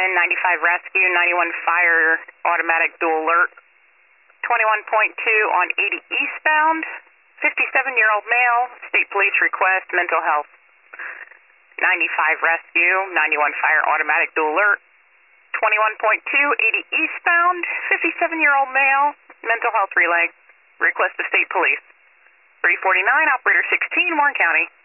95 rescue, 91 fire, automatic dual alert. 21.2 on 80 eastbound, 57-year-old male, state police request, mental health. 95 rescue, 91 fire, automatic dual alert. 21.2, 80 eastbound, 57-year-old male, mental health relay, request to state police. 349, operator 16, Warren County.